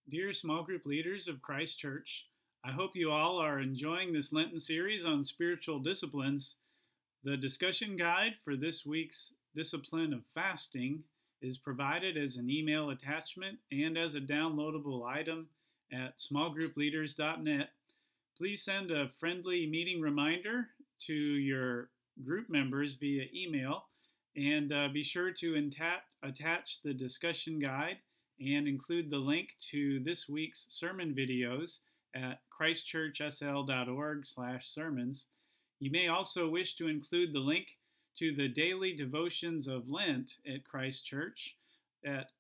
Dear small group leaders of Christ Church, I hope you all are enjoying this Lenten series on spiritual disciplines. The discussion guide for this week's discipline of fasting is provided as an email attachment and as a downloadable item at smallgroupleaders.net. Please send a friendly meeting reminder to your group members via email and be sure to attach the discussion guide and include the link to this week's sermon videos at christchurchsl.org/sermons. You may also wish to include the link to the daily devotions of Lent at Christ Church at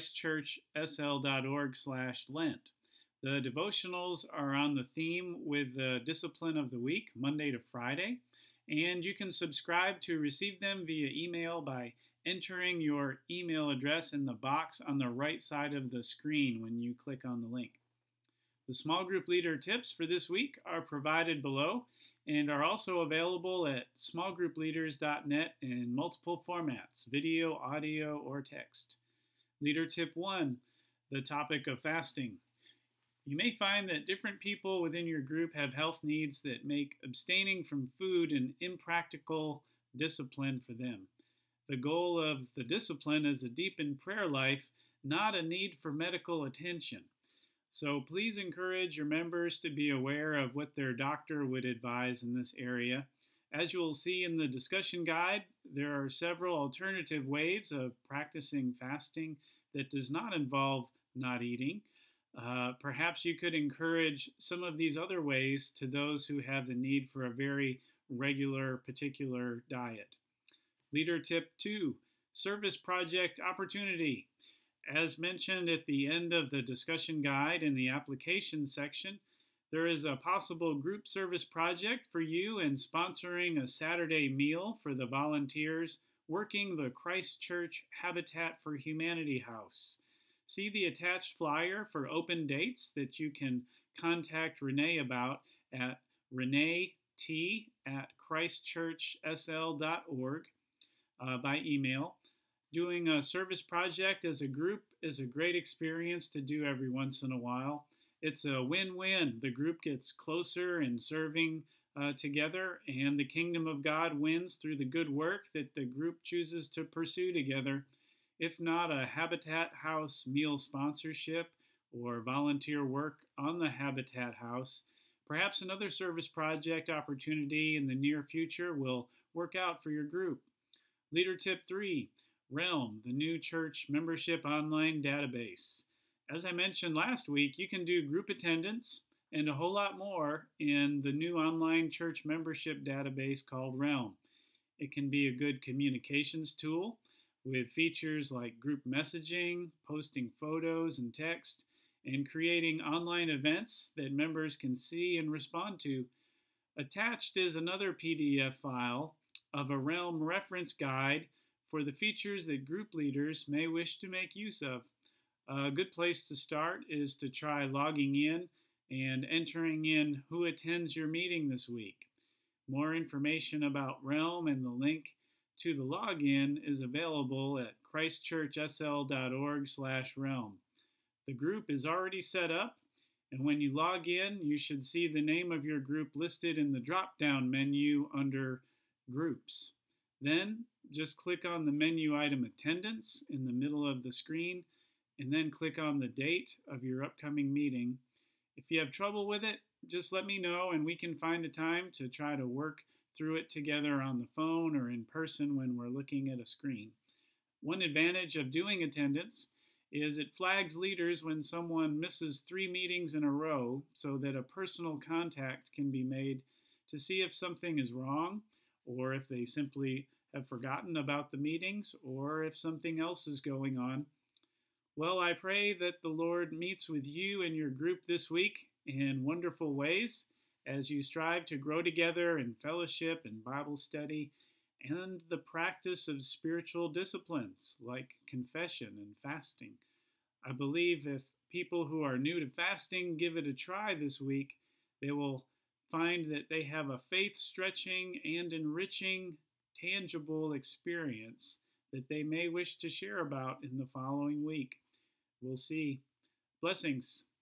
christchurchsl.org/Lent. The devotionals are on the theme with the discipline of the week, Monday to Friday, and you can subscribe to receive them via email by entering your email address in the box on the right side of the screen when you click on the link. The small group leader tips for this week are provided below and are also available at smallgroupleaders.net in multiple formats, video, audio, or text. Leader tip 1, the topic of fasting. You may find that different people within your group have health needs that make abstaining from food an impractical discipline for them. The goal of the discipline is a deepened prayer life, not a need for medical attention. So please encourage your members to be aware of what their doctor would advise in this area. As you will see in the discussion guide, there are several alternative ways of practicing fasting that does not involve not eating. Perhaps you could encourage some of these other ways to those who have the need for a very regular, particular diet. Leader tip 2, service project opportunity. As mentioned at the end of the discussion guide in the application section, there is a possible group service project for you in sponsoring a Saturday meal for the volunteers working the Christ Church Habitat for Humanity House. See the attached flyer for open dates that you can contact Renee about at reneet@christchurchsl.org by email. Doing a service project as a group is a great experience to do every once in a while. It's a win-win. The group gets closer in serving together, and the kingdom of God wins through the good work that the group chooses to pursue together. If not a Habitat House meal sponsorship or volunteer work on the Habitat House, perhaps another service project opportunity in the near future will work out for your group. Leader tip 3, Realm, the new church membership online database. As I mentioned last week, you can do group attendance and a whole lot more in the new online church membership database called Realm. It can be a good communications tool with features like group messaging, posting photos and text, and creating online events that members can see and respond to. Attached is another PDF file of a Realm reference guide for the features that group leaders may wish to make use of. A good place to start is to try logging in and entering in who attends your meeting this week. More information about Realm and the link to the login is available at christchurchsl.org/realm. The group is already set up, and when you log in, you should see the name of your group listed in the drop-down menu under Groups. Then just click on the menu item Attendance in the middle of the screen, and then click on the date of your upcoming meeting. If you have trouble with it, just let me know and we can find a time to try to work through it together on the phone or in person when we're looking at a screen. One advantage of doing attendance is it flags leaders when someone misses 3 meetings in a row so that a personal contact can be made to see if something is wrong or if they simply have forgotten about the meetings or if something else is going on. Well, I pray that the Lord meets with you and your group this week in wonderful ways as you strive to grow together in fellowship and Bible study and the practice of spiritual disciplines like confession and fasting. I believe if people who are new to fasting give it a try this week, they will find that they have a faith-stretching and enriching, tangible experience that they may wish to share about in the following week. We'll see. Blessings.